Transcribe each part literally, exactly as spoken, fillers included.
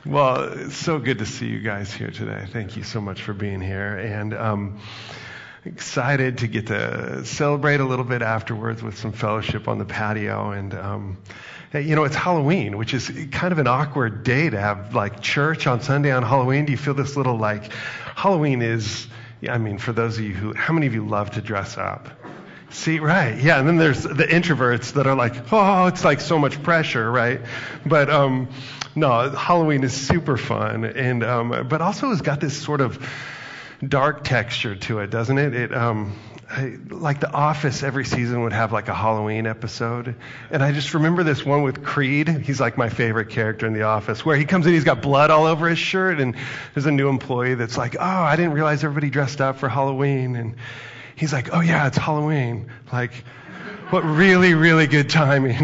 Well, it's so good to see you guys here today. Thank you so much for being here. And um, excited to get to celebrate a little bit afterwards with some fellowship on the patio. And, um, you know, it's Halloween, which is kind of an awkward day to have, like, church on Sunday on Halloween. Do you feel this little, like, Halloween is, I mean, for those of you who, how many of you love to dress up? See, right, yeah, and then there's the introverts that are like, oh, it's like so much pressure, right? But um, no, Halloween is super fun, and um, but also has got this sort of dark texture to it, doesn't it? It um, I, like The Office, every season would have like a Halloween episode, and I just remember this one with Creed. He's like my favorite character in The Office, where he comes in, he's got blood all over his shirt, and there's a new employee that's like, oh, I didn't realize everybody dressed up for Halloween, and he's like, oh, yeah, it's Halloween. Like, what really, really good timing.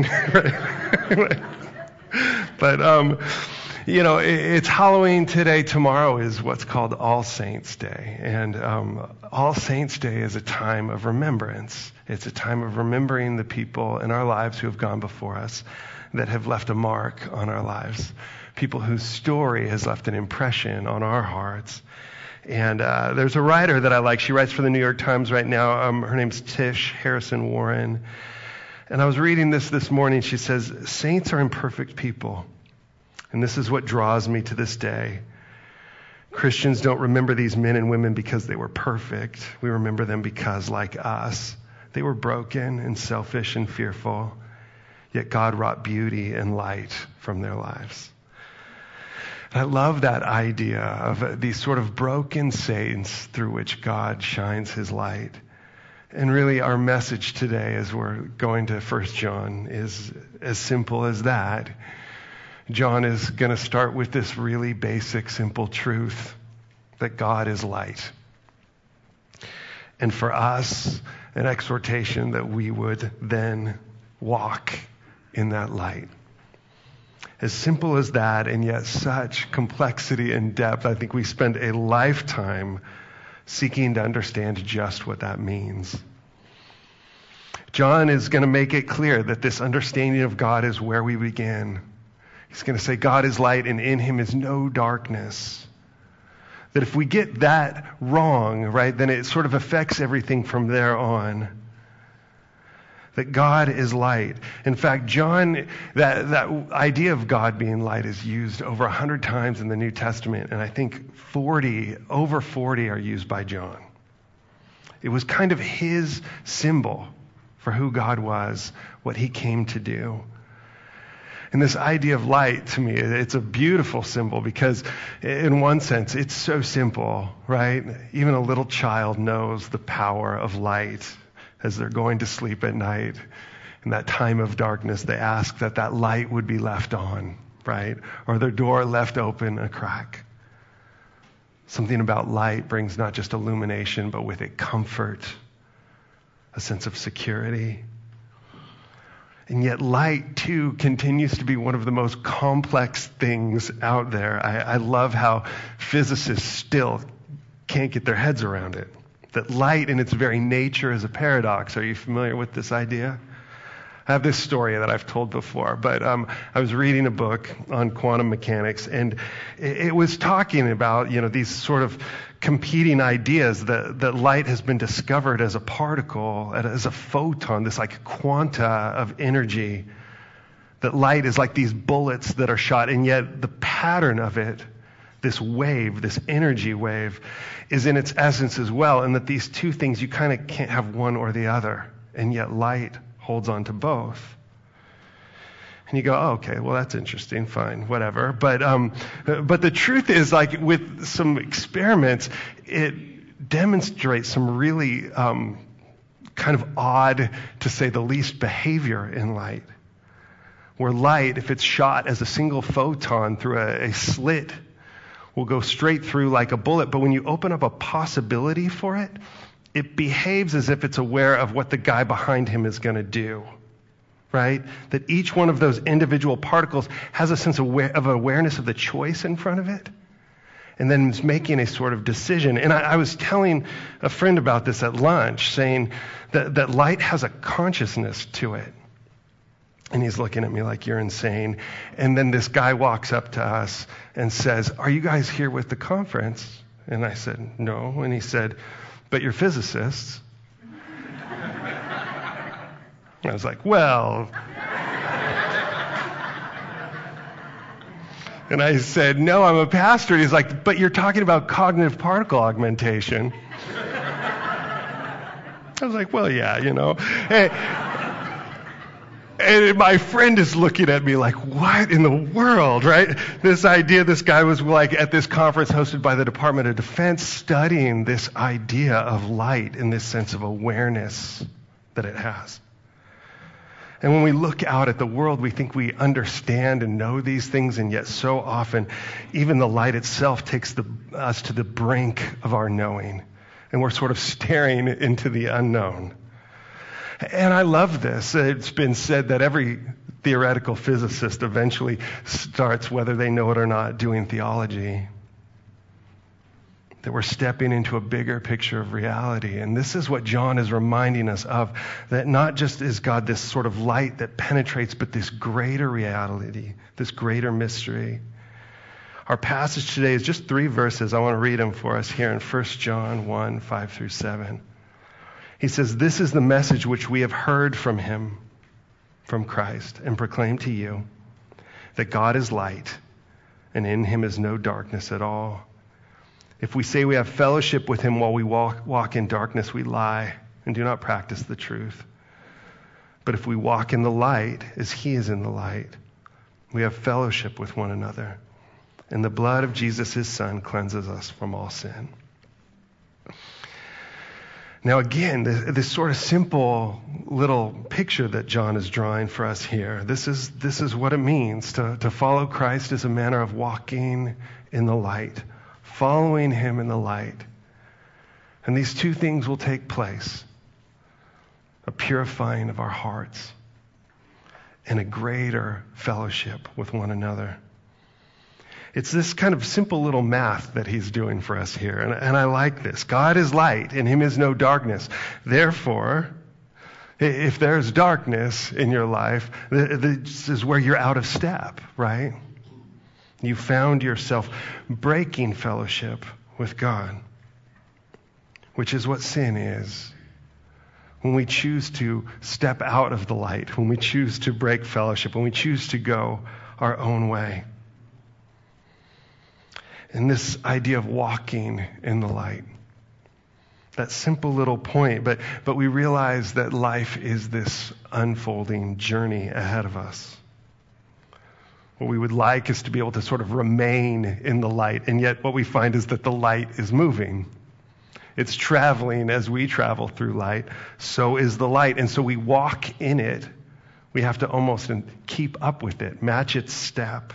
But, um, you know, it, it's Halloween today. Tomorrow is what's called All Saints Day. And um, All Saints Day is a time of remembrance. It's a time of remembering the people in our lives who have gone before us that have left a mark on our lives, people whose story has left an impression on our hearts. And uh, there's a writer that I like. She writes for the New York Times right now. Um, her name's Tish Harrison Warren. And I was reading this this morning. She says, saints are imperfect people. And this is what draws me to this day. Christians don't remember these men and women because they were perfect. We remember them because, like us, they were broken and selfish and fearful. Yet God wrought beauty and light from their lives. I love that idea of these sort of broken saints through which God shines his light. And really our message today as we're going to First John is as simple as that. John is going to start with this really basic, simple truth that God is light. And for us, an exhortation that we would then walk in that light. As simple as that, and yet such complexity and depth. I think we spend a lifetime seeking to understand just what that means. John is going to make it clear that this understanding of God is where we begin. He's going to say God is light and in him is no darkness. That if we get that wrong, right, then it sort of affects everything from there on. That God is light. In fact, John, that, that idea of God being light is used over a hundred times in the New Testament, and I think forty, over forty are used by John. It was kind of his symbol for who God was, what he came to do. And this idea of light, to me, it's a beautiful symbol because in one sense, it's so simple, right? Even a little child knows the power of light. As they're going to sleep at night, in that time of darkness, they ask that that light would be left on, right? Or their door left open a crack. Something about light brings not just illumination, but with it comfort, a sense of security. And yet light, too, continues to be one of the most complex things out there. I, I love how physicists still can't get their heads around it. That light in its very nature is a paradox. Are you familiar with this idea? I have this story that I've told before, but um, I was reading a book on quantum mechanics, and it, it was talking about, you know, these sort of competing ideas that, that light has been discovered as a particle, as a photon, this like quanta of energy. That light is like these bullets that are shot, and yet the pattern of it, this wave, this energy wave, is in its essence as well, and that these two things, you kind of can't have one or the other, and yet light holds on to both. And you go, oh, okay, well, that's interesting, fine, whatever. But um, but the truth is, like, with some experiments, it demonstrates some really um, kind of odd, to say the least, behavior in light. Where light, if it's shot as a single photon through a, a slit, will go straight through like a bullet. But when you open up a possibility for it, it behaves as if it's aware of what the guy behind him is going to do, right? That each one of those individual particles has a sense of, aware, of awareness of the choice in front of it, and then it's making a sort of decision. And I, I was telling a friend about this at lunch, saying that, that light has a consciousness to it. And he's looking at me like, you're insane. And then this guy walks up to us and says, are you guys here with the conference? And I said, no. And he said, but you're physicists. I was like, well. And I said, no, I'm a pastor. And he's like, but you're talking about cognitive particle augmentation. I was like, well, yeah, you know. And, and my friend is looking at me like, what in the world, right? This idea, this guy was like at this conference hosted by the Department of Defense studying this idea of light in this sense of awareness that it has. And when we look out at the world, we think we understand and know these things, and yet so often, even the light itself takes the, us to the brink of our knowing, and we're sort of staring into the unknown. And I love this. It's been said that every theoretical physicist eventually starts, whether they know it or not, doing theology. That we're stepping into a bigger picture of reality. And this is what John is reminding us of, that not just is God this sort of light that penetrates, but this greater reality, this greater mystery. Our passage today is just three verses. I want to read them for us here in First John one, five through seven. He says, this is the message which we have heard from him, from Christ, and proclaim to you, that God is light, and in him is no darkness at all. If we say we have fellowship with him while we walk, walk in darkness, we lie and do not practice the truth. But if we walk in the light, as he is in the light, we have fellowship with one another. And the blood of Jesus, his son, cleanses us from all sin. Now again, this, this sort of simple little picture that John is drawing for us here, this is, this is what it means to, to follow Christ as a manner of walking in the light, following him in the light. And these two things will take place: a purifying of our hearts and a greater fellowship with one another. It's this kind of simple little math that he's doing for us here. And, and I like this. God is light, in him is no darkness. Therefore, if there's darkness in your life, this is where you're out of step, right? You found yourself breaking fellowship with God, which is what sin is. When we choose to step out of the light, when we choose to break fellowship, when we choose to go our own way. And this idea of walking in the light, that simple little point, but, but we realize that life is this unfolding journey ahead of us. What we would like is to be able to sort of remain in the light, and yet what we find is that the light is moving. It's traveling as we travel through light. So is the light. And so we walk in it. We have to almost keep up with it, match its step.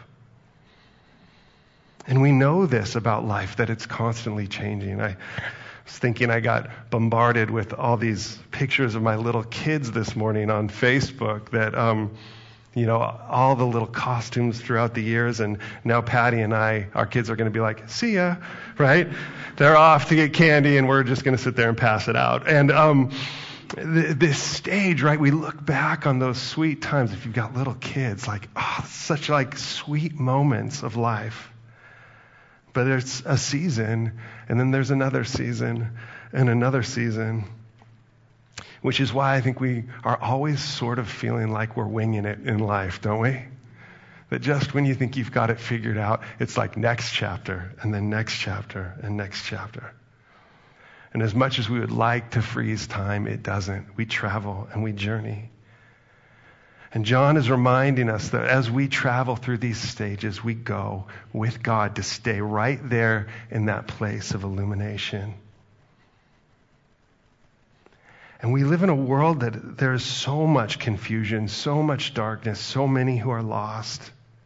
And we know this about life, that it's constantly changing. I was thinking I got bombarded with all these pictures of my little kids this morning on Facebook that, um, you know, all the little costumes throughout the years. And now Patty and I, our kids are going to be like, see ya, right? They're off to get candy and we're just going to sit there and pass it out. And um, th- this stage, right, we look back on those sweet times. If you've got little kids, like, oh, such like sweet moments of life. But there's a season, and then there's another season, and another season, which is why I think we are always sort of feeling like we're winging it in life, don't we? That just when you think you've got it figured out, it's like next chapter, and then next chapter, and next chapter. And as much as we would like to freeze time, it doesn't. We travel and we journey. And John is reminding us that as we travel through these stages, we go with God to stay right there in that place of illumination. And we live in a world that there is so much confusion, so much darkness, so many who are lost.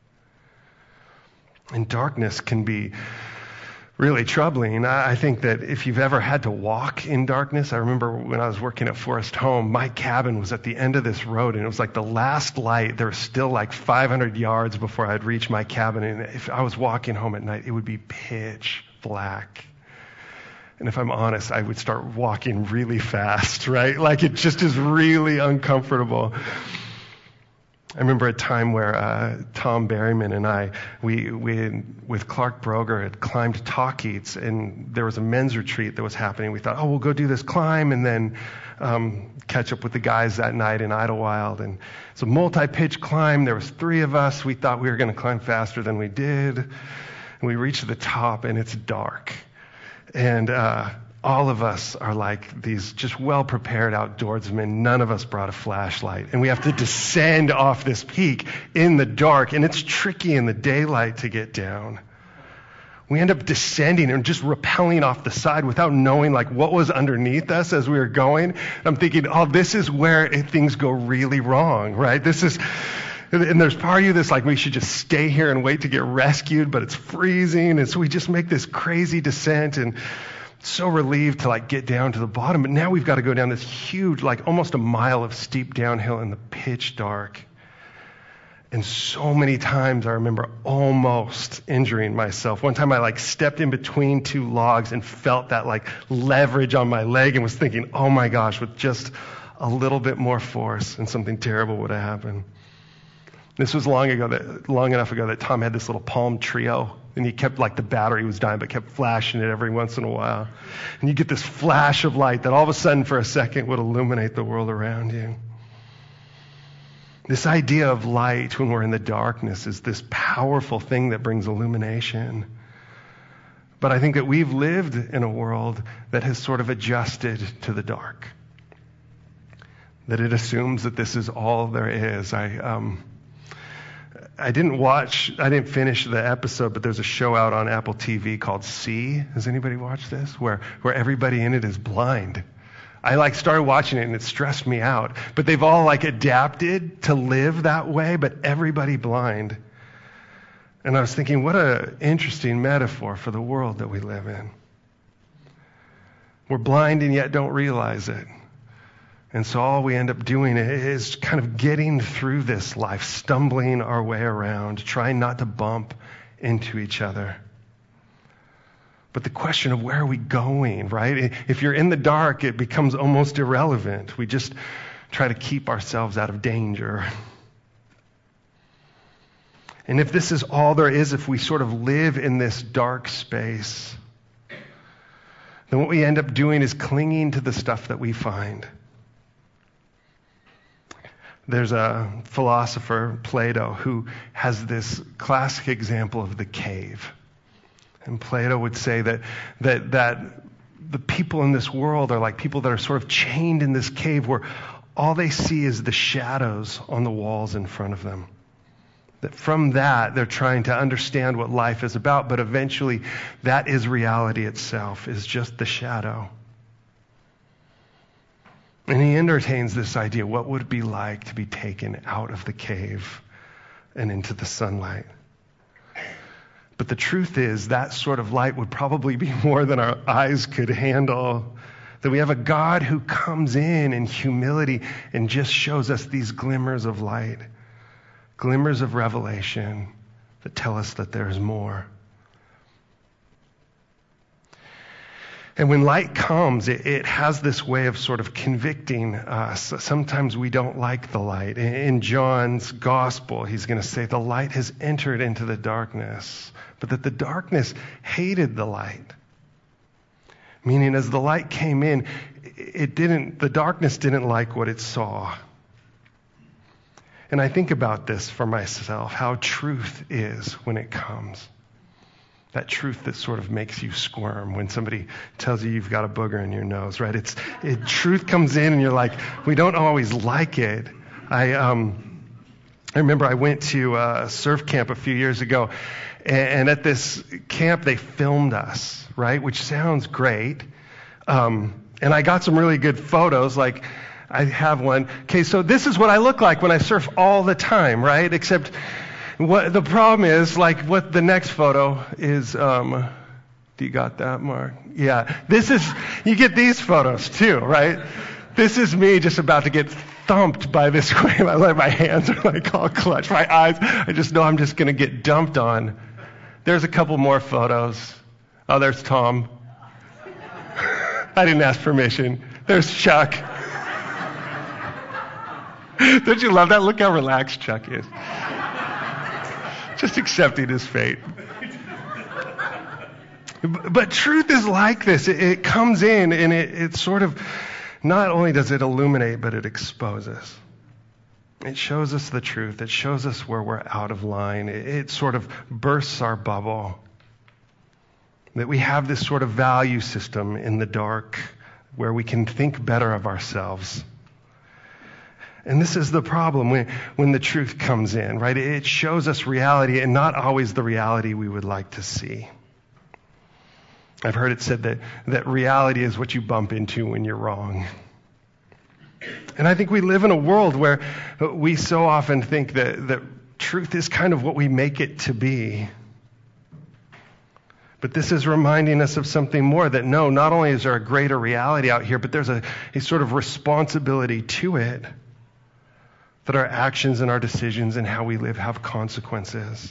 And darkness can be really troubling. I think that if you've ever had to walk in darkness, I remember when I was working at Forest Home, my cabin was at the end of this road, and it was like the last light. There was still like five hundred yards before I'd reach my cabin, and if I was walking home at night, it would be pitch black. And if I'm honest, I would start walking really fast, right? Like it just is really uncomfortable. I remember a time where uh, Tom Berryman and I, we, we, with Clark Broger, had climbed Talkeets, and there was a men's retreat that was happening. We thought, oh, we'll go do this climb and then um, catch up with the guys that night in Idlewild. And it's a multi-pitch climb. There was three of us. We thought we were going to climb faster than we did. And we reached the top, and it's dark. And uh, all of us are like these just well-prepared outdoorsmen. None of us brought a flashlight. And we have to descend off this peak in the dark. And it's tricky in the daylight to get down. We end up descending and just rappelling off the side without knowing like what was underneath us as we were going. I'm thinking, oh, this is where it, things go really wrong, right? This is, and there's part of you that's like, we should just stay here and wait to get rescued, but it's freezing. And so we just make this crazy descent and so relieved to like get down to the bottom, but now we've got to go down this huge, like almost a mile of steep downhill in the pitch dark. And so many times I remember almost injuring myself. One time I like stepped in between two logs and felt that like leverage on my leg and was thinking, oh my gosh, with just a little bit more force and something terrible would have happened. This was long ago, that long enough ago that Tom had this little Palm Trio. And he kept, like, the battery was dying, but kept flashing it every once in a while. And you get this flash of light that all of a sudden, for a second, would illuminate the world around you. This idea of light when we're in the darkness is this powerful thing that brings illumination. But I think that we've lived in a world that has sort of adjusted to the dark. That it assumes that this is all there is. I, um... I didn't watch, I didn't finish the episode, but there's a show out on Apple T V called See. Has anybody watched this? Where where everybody in it is blind. I like started watching it and it stressed me out. But they've all like adapted to live that way, but everybody blind. And I was thinking, what an interesting metaphor for the world that we live in. We're blind and yet don't realize it. And so all we end up doing is kind of getting through this life, stumbling our way around, trying not to bump into each other. But the question of where are we going, right? If you're in the dark, it becomes almost irrelevant. We just try to keep ourselves out of danger. And if this is all there is, if we sort of live in this dark space, then what we end up doing is clinging to the stuff that we find. There's a philosopher, Plato, who has this classic example of the cave. And Plato would say that that that the people in this world are like people that are sort of chained in this cave where all they see is the shadows on the walls in front of them. That from that, they're trying to understand what life is about, but eventually that is reality itself, is just the shadow. And he entertains this idea, what would it be like to be taken out of the cave and into the sunlight? But the truth is, that sort of light would probably be more than our eyes could handle. That we have a God who comes in in humility and just shows us these glimmers of light, glimmers of revelation that tell us that there's more. And when light comes, it, it has this way of sort of convicting us. Sometimes we don't like the light. In, in John's gospel, he's going to say the light has entered into the darkness, but that the darkness hated the light. Meaning as the light came in, it didn't, the darkness didn't like what it saw. And I think about this for myself, how truth is when it comes. That truth that sort of makes you squirm when somebody tells you you've got a booger in your nose, right? It's it, truth comes in and you're like, we don't always like it. I um I remember I went to a surf camp a few years ago, and, and at this camp they filmed us, right? Which sounds great. Um, and I got some really good photos, like I have one. Okay, so this is what I look like when I surf all the time, right? Except what the problem is, like what the next photo is, um, do you got that, Mark? Yeah, this is, you get these photos too, right? This is me just about to get thumped by this wave. I let my hands are like all clutched, my eyes, I just know I'm just going to get dumped on. There's a couple more photos. Oh, there's Tom. I didn't ask permission. There's Chuck. Don't you love that? Look how relaxed Chuck is. Just accepting his fate. But truth is like this. It, it comes in and it, it sort of, not only does it illuminate, but it exposes. It shows us the truth. It shows us where we're out of line. It, it sort of bursts our bubble. That we have this sort of value system in the dark where we can think better of ourselves. And this is the problem when, when the truth comes in, right? It shows us reality and not always the reality we would like to see. I've heard it said that, that reality is what you bump into when you're wrong. And I think we live in a world where we so often think that, that truth is kind of what we make it to be. But this is reminding us of something more, that no, not only is there a greater reality out here, but there's a, a sort of responsibility to it, that our actions and our decisions and how we live have consequences.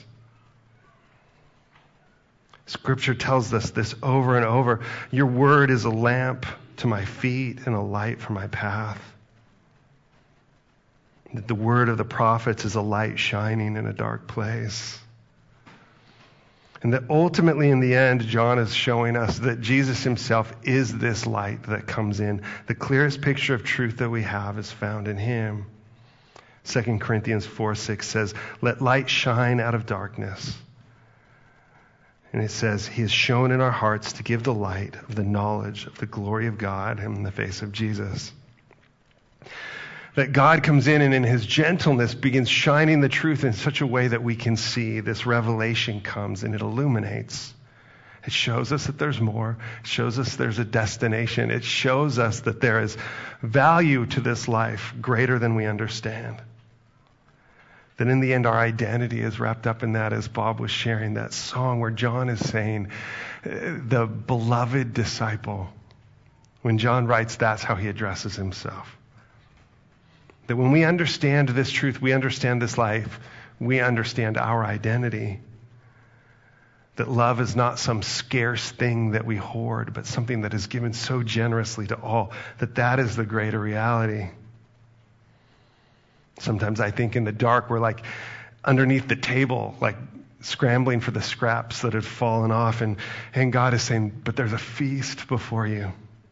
Scripture tells us this over and over. Your word is a lamp to my feet and a light for my path. That the word of the prophets is a light shining in a dark place. And that ultimately in the end, John is showing us that Jesus himself is this light that comes in. The clearest picture of truth that we have is found in him. Second Corinthians four six says, let light shine out of darkness. And it says, he is shown in our hearts to give the light of the knowledge of the glory of God in the face of Jesus. That God comes in and in his gentleness begins shining the truth in such a way that we can see. This revelation comes and it illuminates. It shows us that there's more. It shows us there's a destination. It shows us that there is value to this life greater than we understand. That in the end, our identity is wrapped up in that, as Bob was sharing that song where John is saying, the beloved disciple. When John writes, that's how he addresses himself. That when we understand this truth, we understand this life, we understand our identity. That love is not some scarce thing that we hoard, but something that is given so generously to all, that that is the greater reality. Sometimes I think in the dark, we're like underneath the table, like scrambling for the scraps that had fallen off. And, and God is saying, but there's a feast before you,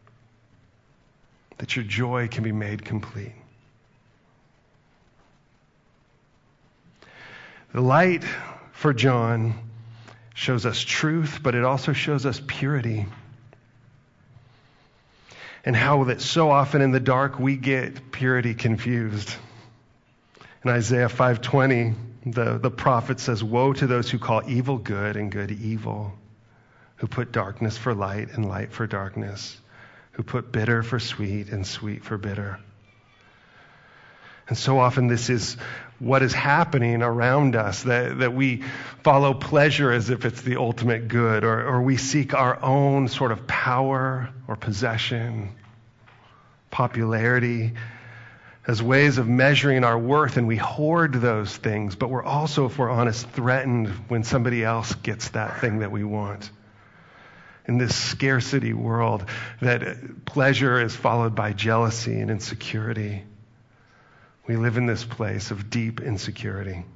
that your joy can be made complete. The light for John shows us truth, but it also shows us purity. And how that so often in the dark we get purity confused. In Isaiah five twenty, the, the prophet says, woe to those who call evil good and good evil, who put darkness for light and light for darkness, who put bitter for sweet and sweet for bitter. And so often this is what is happening around us, that, that we follow pleasure as if it's the ultimate good, or, or we seek our own sort of power or possession, popularity, as ways of measuring our worth, and we hoard those things, but we're also, if we're honest, threatened when somebody else gets that thing that we want. In this scarcity world, that pleasure is followed by jealousy and insecurity. We live in this place of deep insecurity.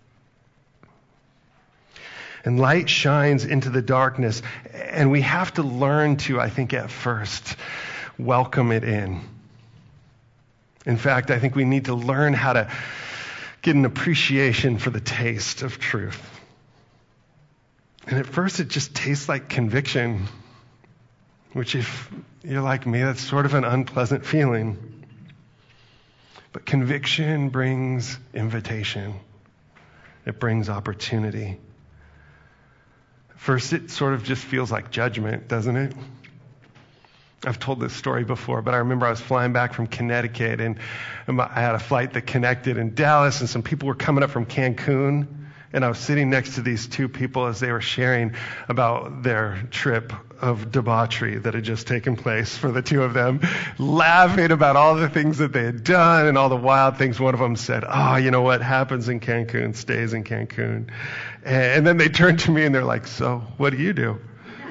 And light shines into the darkness, and we have to learn to, I think at first, welcome it in. In fact, I think we need to learn how to get an appreciation for the taste of truth. And at first it just tastes like conviction, which if you're like me, that's sort of an unpleasant feeling. But conviction brings invitation. It brings opportunity. At first it sort of just feels like judgment, doesn't it? I've told this story before, but I remember I was flying back from Connecticut, and I had a flight that connected in Dallas, and some people were coming up from Cancun, and I was sitting next to these two people as they were sharing about their trip of debauchery that had just taken place for the two of them, laughing about all the things that they had done and all the wild things. One of them said, oh, you know what happens in Cancun stays in Cancun. And then they turned to me and they're like, so what do you do?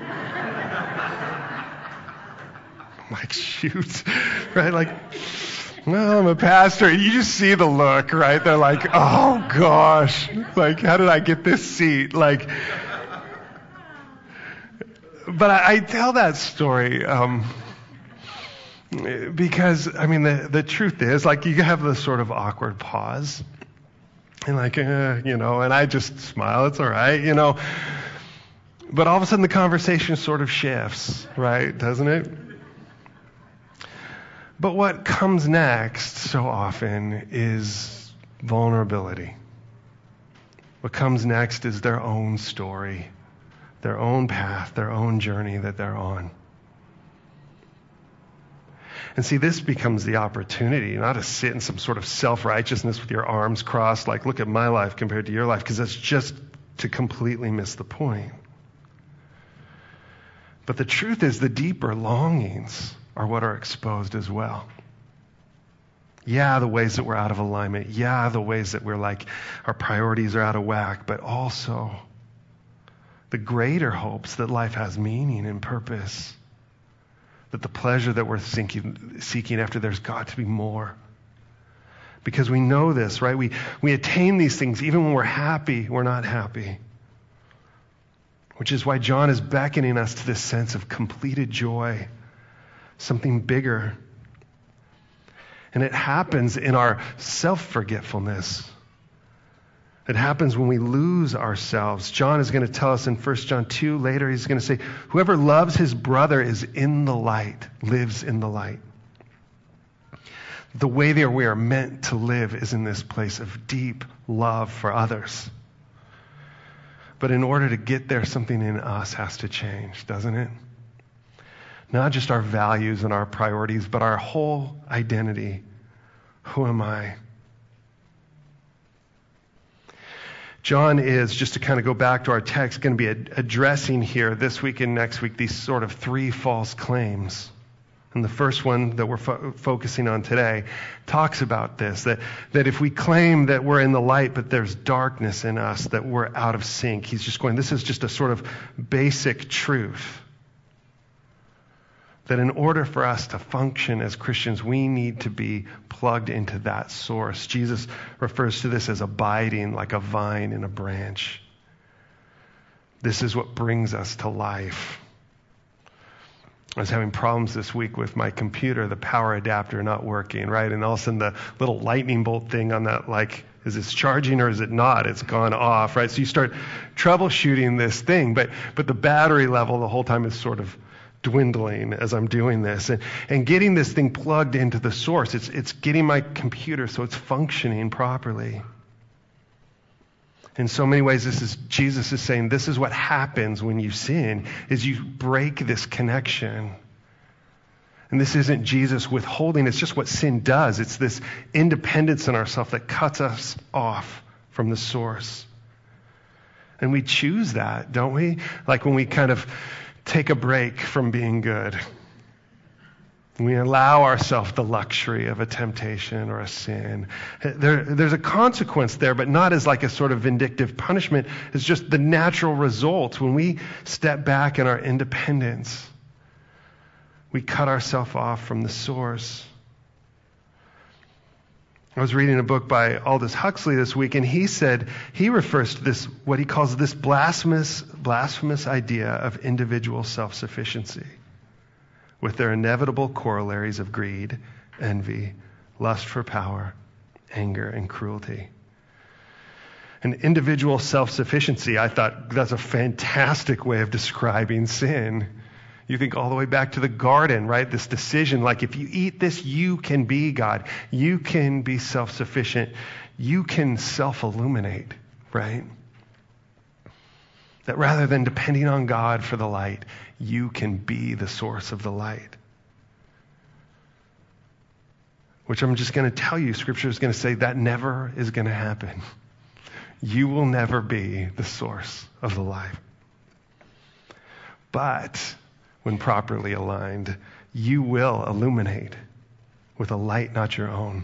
Like, shoot, right? Like, Well, I'm a pastor. You just see the look, right? They're like, oh gosh, like, how did I get this seat? Like, but I, I tell that story um, because, I mean, the, the truth is, like, you have this sort of awkward pause. And like, uh, you know, and I just smile, it's all right, you know. But all of a sudden the conversation sort of shifts, right? Doesn't it? But what comes next so often is vulnerability. What comes next is their own story, their own path, their own journey that they're on. And see, this becomes the opportunity not to sit in some sort of self-righteousness with your arms crossed, like, look at my life compared to your life, because that's just to completely miss the point. But the truth is, the deeper longings are what are exposed as well. Yeah, the ways that we're out of alignment. Yeah, the ways that we're like, our priorities are out of whack, but also the greater hopes that life has meaning and purpose. That the pleasure that we're seeking, seeking after, there's got to be more. Because we know this, right? We, we attain these things even when we're happy, we're not happy. Which is why John is beckoning us to this sense of completed joy, something bigger. And it happens in our self-forgetfulness. It happens when we lose ourselves. John is going to tell us in First John two later, he's going to say, whoever loves his brother is in the light, lives in the light. The way that we are meant to live is in this place of deep love for others. But in order to get there, something in us has to change, doesn't it? Not just our values and our priorities, but our whole identity. Who am I? John is, just to kind of go back to our text, going to be ad- addressing here this week and next week these sort of three false claims. And the first one that we're fo- focusing on today talks about this, that, that if we claim that we're in the light but there's darkness in us, that we're out of sync. He's just going, this is just a sort of basic truth. That in order for us to function as Christians, we need to be plugged into that source. Jesus refers to this as abiding, like a vine in a branch. This is what brings us to life. I was having problems this week with my computer, the power adapter not working, right? And all of a sudden the little lightning bolt thing on that, like, is this charging or is it not? It's gone off, right? So you start troubleshooting this thing, but but the battery level the whole time is sort of dwindling as I'm doing this. And, and getting this thing plugged into the source, it's it's getting my computer so it's functioning properly. In so many ways, this is Jesus is saying this is what happens when you sin, is you break this connection. And this isn't Jesus withholding, it's just what sin does. It's this independence in ourselves that cuts us off from the source. And we choose that, don't we? Like when we kind of take a break from being good. We allow ourselves the luxury of a temptation or a sin. There, there's a consequence there, but not as like a sort of vindictive punishment. It's just the natural result. When we step back in our independence, we cut ourselves off from the source. I was reading a book by Aldous Huxley this week, and he said, he refers to this, what he calls this blasphemous, blasphemous idea of individual self-sufficiency, with their inevitable corollaries of greed, envy, lust for power, anger, and cruelty. And individual self-sufficiency, I thought that's a fantastic way of describing sin. You think all the way back to the garden, right? This decision, like if you eat this, you can be God. You can be self-sufficient. You can self-illuminate, right? That rather than depending on God for the light, you can be the source of the light. Which I'm just going to tell you, Scripture is going to say that never is going to happen. You will never be the source of the light. But when properly aligned, you will illuminate with a light not your own.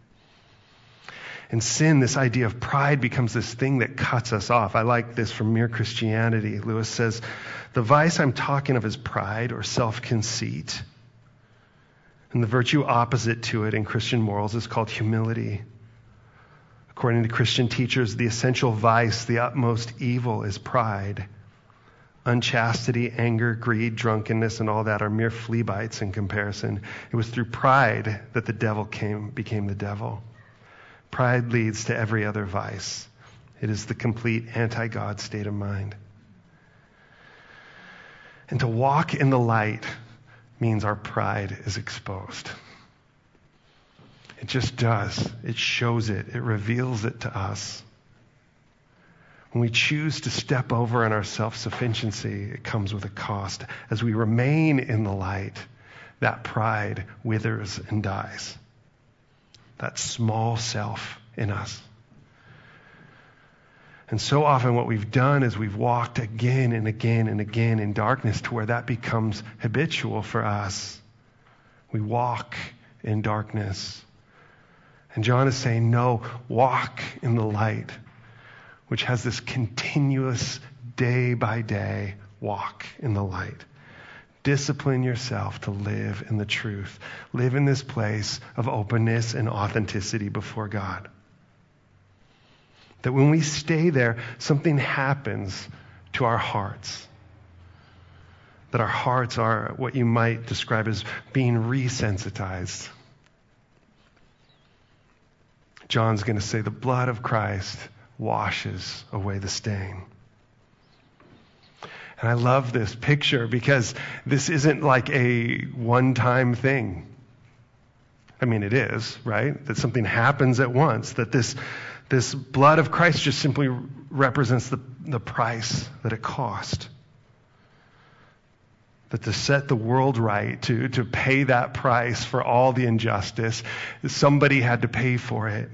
In sin, this idea of pride becomes this thing that cuts us off. I like this from Mere Christianity. Lewis says, the vice I'm talking of is pride or self-conceit. And the virtue opposite to it in Christian morals is called humility. According to Christian teachers, the essential vice, the utmost evil, is pride. Unchastity, anger, greed, drunkenness, and all that are mere flea bites in comparison. It was through pride that the devil came, became the devil. Pride leads to every other vice. It is the complete anti-God state of mind. And to walk in the light means our pride is exposed. It just does. It shows it. It reveals it to us. When we choose to step over in our self-sufficiency, it comes with a cost. As we remain in the light, that pride withers and dies. That small self in us. And so often what we've done is we've walked again and again and again in darkness to where that becomes habitual for us. We walk in darkness. And John is saying, no, walk in the light, which has this continuous day by day walk in the light. Discipline yourself to live in the truth. Live in this place of openness and authenticity before God. That when we stay there, something happens to our hearts. That our hearts are what you might describe as being resensitized. John's going to say the blood of Christ washes away the stain. And I love this picture because this isn't like a one-time thing. I mean, it is, right? That something happens at once. That this, this blood of Christ just simply represents the, the price that it cost. That to set the world right, to, to pay that price for all the injustice, somebody had to pay for it.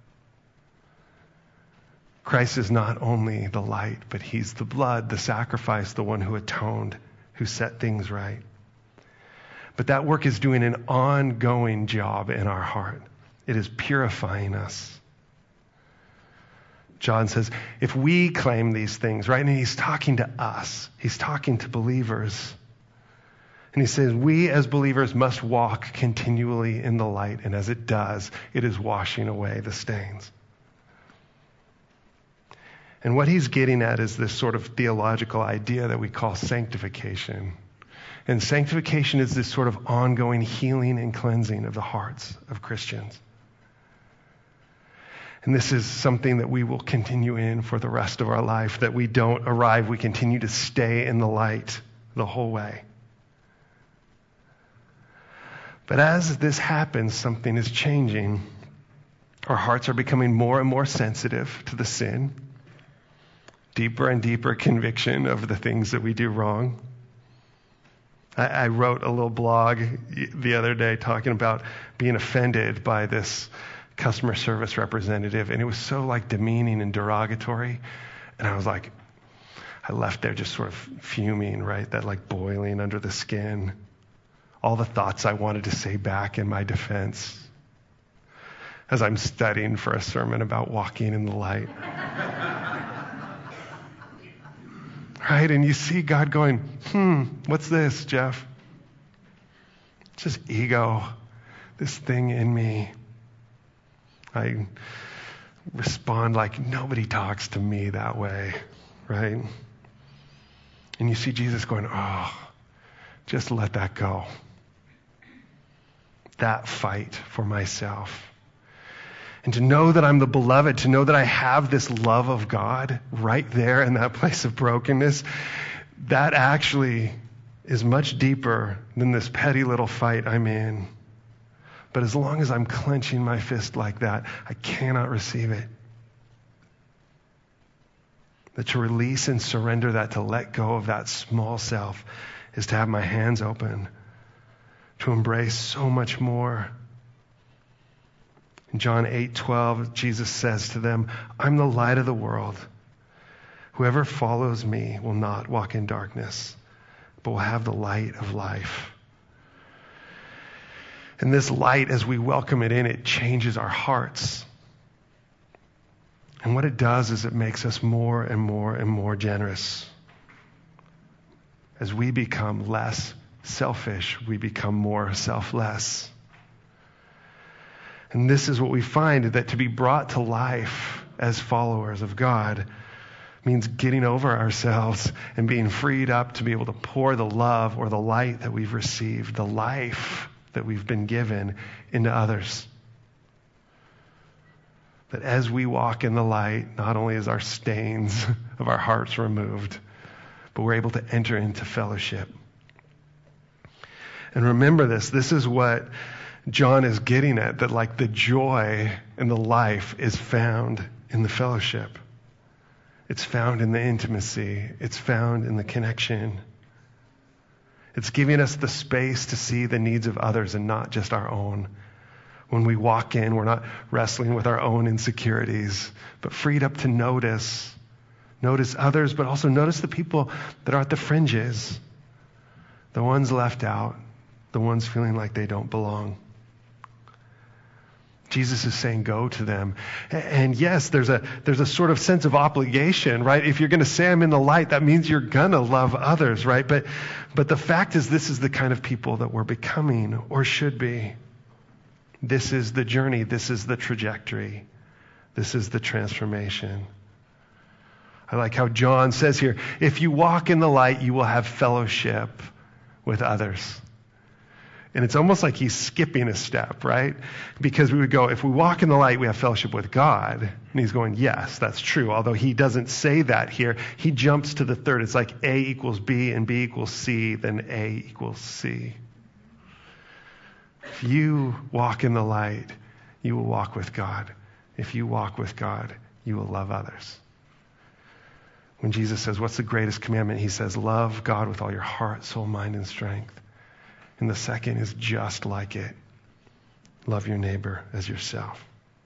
Christ is not only the light, but he's the blood, the sacrifice, the one who atoned, who set things right. But that work is doing an ongoing job in our heart. It is purifying us. John says, if we claim these things, right? And he's talking to us. He's talking to believers. And he says, we as believers must walk continually in the light. And as it does, it is washing away the stains. And what he's getting at is this sort of theological idea that we call sanctification. And sanctification is this sort of ongoing healing and cleansing of the hearts of Christians. And this is something that we will continue in for the rest of our life, that we don't arrive, we continue to stay in the light the whole way. But as this happens, something is changing. Our hearts are becoming more and more sensitive to the sin. Deeper and deeper conviction of the things that we do wrong. I, I wrote a little blog the other day talking about being offended by this customer service representative, and it was so like demeaning and derogatory. And I was like, I left there just sort of fuming, right? That like boiling under the skin. All the thoughts I wanted to say back in my defense as I'm studying for a sermon about walking in the light. Right? And you see God going, hmm, what's this, Jeff? It's just ego, this thing in me. I respond like nobody talks to me that way, right? And you see Jesus going, oh, just let that go. That fight for myself. And to know that I'm the beloved, to know that I have this love of God right there in that place of brokenness, that actually is much deeper than this petty little fight I'm in. But as long as I'm clenching my fist like that, I cannot receive it. That to release and surrender that, to let go of that small self, is to have my hands open, to embrace so much more. In John eight twelve, Jesus says to them, I'm the light of the world. Whoever follows me will not walk in darkness, but will have the light of life. And this light, as we welcome it in, it changes our hearts. And what it does is it makes us more and more and more generous as we become less selfish, we become more selfless. And this is what we find, that to be brought to life as followers of God means getting over ourselves and being freed up to be able to pour the love or the light that we've received, the life that we've been given, into others. That as we walk in the light, not only is our stains of our hearts removed, but we're able to enter into fellowship. And remember this, this is what John is getting at, that like the joy and the life is found in the fellowship. It's found in the intimacy. It's found in the connection. It's giving us the space to see the needs of others and not just our own. When we walk in, we're not wrestling with our own insecurities, but freed up to notice. Notice others, but also notice the people that are at the fringes, the ones left out, the ones feeling like they don't belong. Jesus is saying, go to them. And yes, there's a there's a sort of sense of obligation, right? If you're going to say I'm in the light, that means you're going to love others, right? But but the fact is, this is the kind of people that we're becoming or should be. This is the journey. This is the trajectory. This is the transformation. I like how John says here, if you walk in the light, you will have fellowship with others. And it's almost like he's skipping a step, right? Because we would go, if we walk in the light, we have fellowship with God. And he's going, yes, that's true. Although he doesn't say that here. He jumps to the third. It's like A equals B and B equals C, then A equals C. If you walk in the light, you will walk with God. If you walk with God, you will love others. When Jesus says, what's the greatest commandment? He says, love God with all your heart, soul, mind, and strength. And the second is just like it. Love your neighbor as yourself.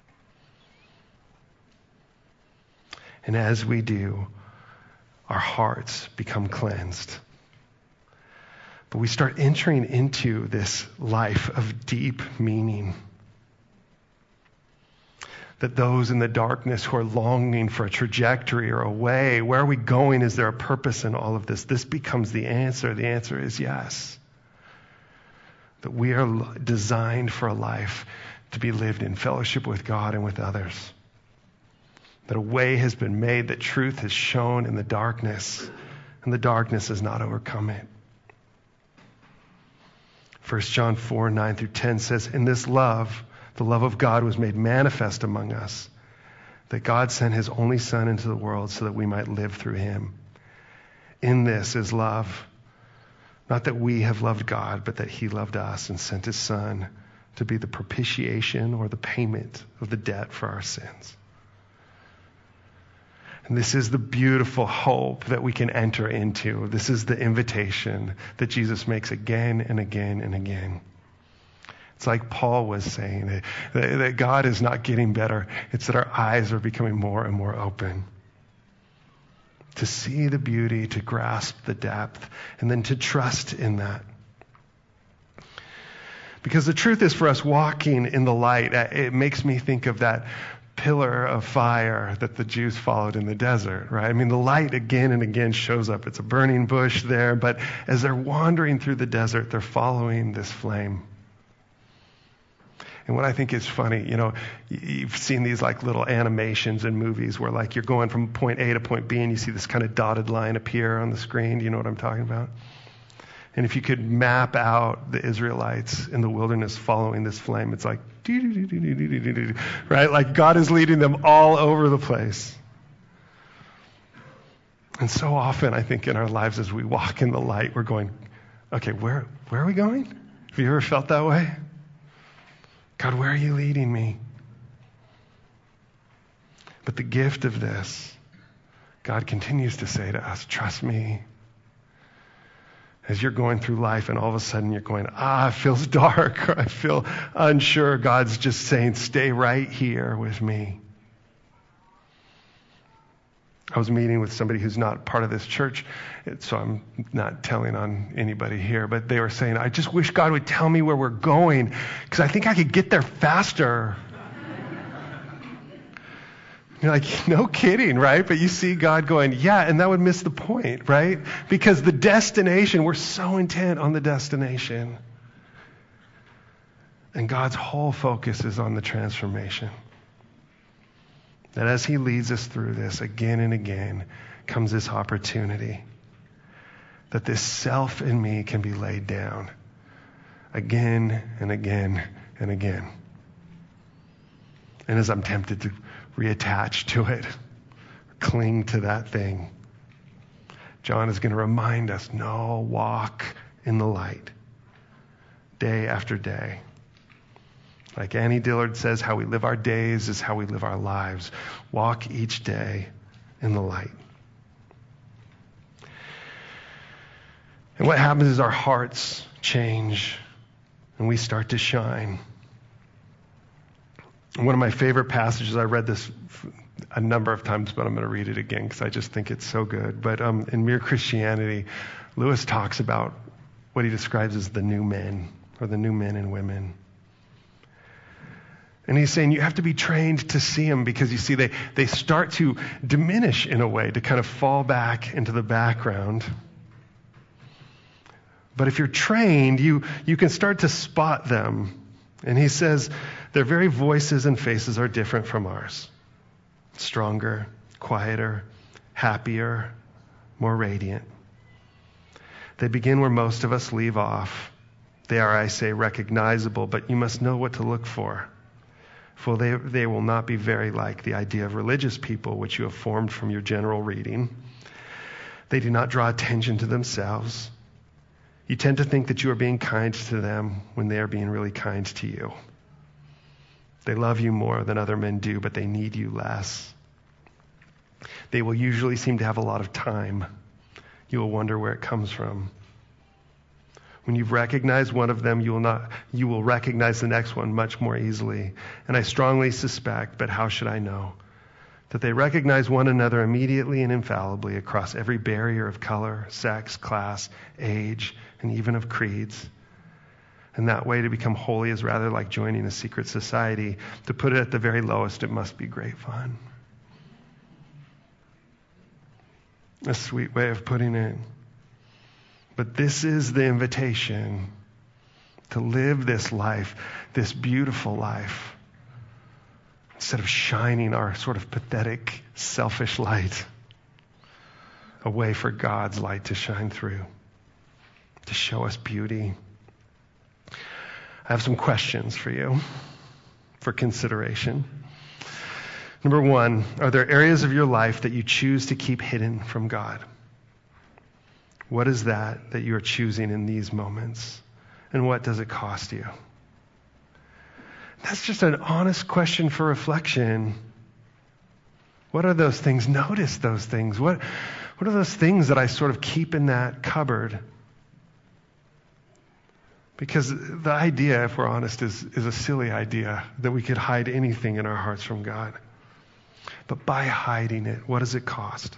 And as we do, our hearts become cleansed. But we start entering into this life of deep meaning. That those in the darkness who are longing for a trajectory or a way, where are we going? Is there a purpose in all of this? This becomes the answer. The answer is yes. That we are designed for a life to be lived in fellowship with God and with others. That a way has been made, that truth has shown in the darkness, and the darkness has not overcome it. First John four, nine through ten says, in this love, the love of God was made manifest among us, that God sent his only Son into the world so that we might live through him. In this is love. Not that we have loved God, but that he loved us and sent his Son to be the propitiation or the payment of the debt for our sins. And this is the beautiful hope that we can enter into. This is the invitation that Jesus makes again and again and again. It's like Paul was saying, that, that God is not getting better. It's that our eyes are becoming more and more open. To see the beauty, to grasp the depth, and then to trust in that. Because the truth is, for us walking in the light, it makes me think of that pillar of fire that the Jews followed in the desert, right? I mean, the light again and again shows up. It's a burning bush there, but as they're wandering through the desert, they're following this flame. And what I think is funny, you know, you've seen these like little animations in movies where like you're going from point A to point B and you see this kind of dotted line appear on the screen. Do you know what I'm talking about? And if you could map out the Israelites in the wilderness following this flame, it's like, right? Like God is leading them all over the place. And so often I think in our lives as we walk in the light, we're going, okay, where, where are we going? Have you ever felt that way? God, where are you leading me? But the gift of this, God continues to say to us, trust me. As you're going through life and all of a sudden you're going, ah, it feels dark, or I feel unsure, God's just saying, stay right here with me. I was meeting with somebody who's not part of this church, so I'm not telling on anybody here, but they were saying, I just wish God would tell me where we're going, because I think I could get there faster. You're like, no kidding, right? But you see God going, yeah, and that would miss the point, right? Because the destination, we're so intent on the destination. And God's whole focus is on the transformation. That as he leads us through this again and again, comes this opportunity that this self in me can be laid down again and again and again. And as I'm tempted to reattach to it, cling to that thing, John is going to remind us, no, walk in the light day after day. Like Annie Dillard says, how we live our days is how we live our lives. Walk each day in the light. And what happens is our hearts change and we start to shine. One of my favorite passages, I read this a number of times, but I'm going to read it again because I just think it's so good. But um, in Mere Christianity, Lewis talks about what he describes as the new men, or the new men and women. And he's saying you have to be trained to see them because, you see, they, they start to diminish in a way, to kind of fall back into the background. But if you're trained, you, you can start to spot them. And he says their very voices and faces are different from ours. Stronger, quieter, happier, more radiant. They begin where most of us leave off. They are, I say, recognizable, but you must know what to look for. For they, they will not be very like the idea of religious people, which you have formed from your general reading. They do not draw attention to themselves. You tend to think that you are being kind to them when they are being really kind to you. They love you more than other men do, but they need you less. They will usually seem to have a lot of time. You will wonder where it comes from. When you've recognized one of them, you will not, you will recognize the next one much more easily. And I strongly suspect, but how should I know, that they recognize one another immediately and infallibly across every barrier of color, sex, class, age, and even of creeds. And that way to become holy is rather like joining a secret society. To put it at the very lowest, it must be great fun. A sweet way of putting it. But this is the invitation to live this life, this beautiful life, instead of shining our sort of pathetic, selfish light, a way for God's light to shine through, to show us beauty. I have some questions for you for consideration. Number one, are there areas of your life that you choose to keep hidden from God? What is that that you are choosing in these moments? And what does it cost you? That's just an honest question for reflection. What are those things? Notice those things. What, what are those things that I sort of keep in that cupboard? Because the idea, if we're honest, is, is a silly idea that we could hide anything in our hearts from God. But by hiding it, what does it cost?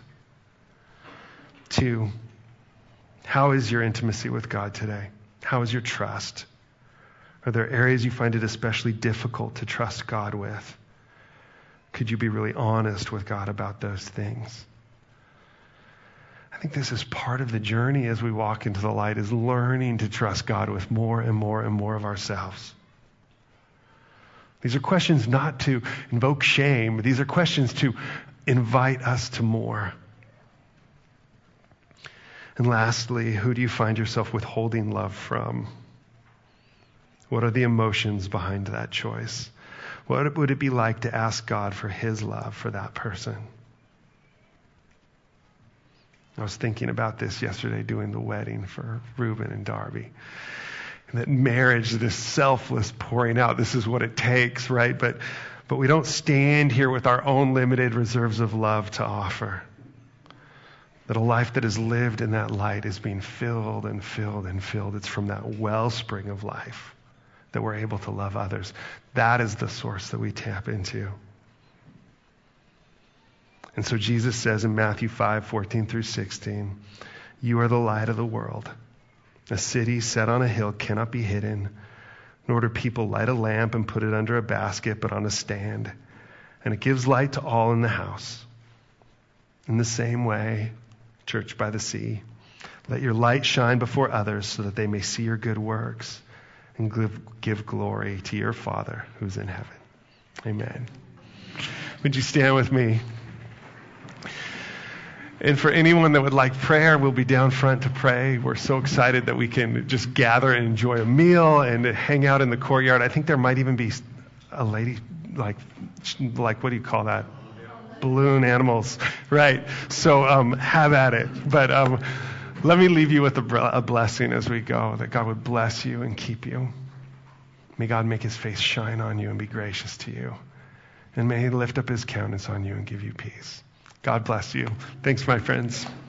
Two, how is your intimacy with God today? How is your trust? Are there areas you find it especially difficult to trust God with? Could you be really honest with God about those things? I think this is part of the journey as we walk into the light, is learning to trust God with more and more and more of ourselves. These are questions not to invoke shame. These are questions to invite us to more. And lastly, who do you find yourself withholding love from? What are the emotions behind that choice? What would it be like to ask God for his love for that person? I was thinking about this yesterday doing the wedding for Reuben and Darby. And that marriage, this selfless pouring out, this is what it takes, right? But, but we don't stand here with our own limited reserves of love to offer. That a life that is lived in that light is being filled and filled and filled. It's from that wellspring of life that we're able to love others. That is the source that we tap into. And so Jesus says in Matthew five, fourteen through sixteen, you are the light of the world. A city set on a hill cannot be hidden, nor do people light a lamp and put it under a basket, but on a stand, and it gives light to all in the house. In the same way, Church by the Sea, let your light shine before others so that they may see your good works and give, give glory to your Father who's in heaven. Amen. Would you stand with me? And for anyone that would like prayer, we'll be down front to pray. We're so excited that we can just gather and enjoy a meal and hang out in the courtyard. I think there might even be a lady, like, like what do you call that? Balloon animals. Right. So um, have at it. But um, let me leave you with a, a blessing as we go, that God would bless you and keep you. May God make his face shine on you and be gracious to you. And may he lift up his countenance on you and give you peace. God bless you. Thanks, my friends.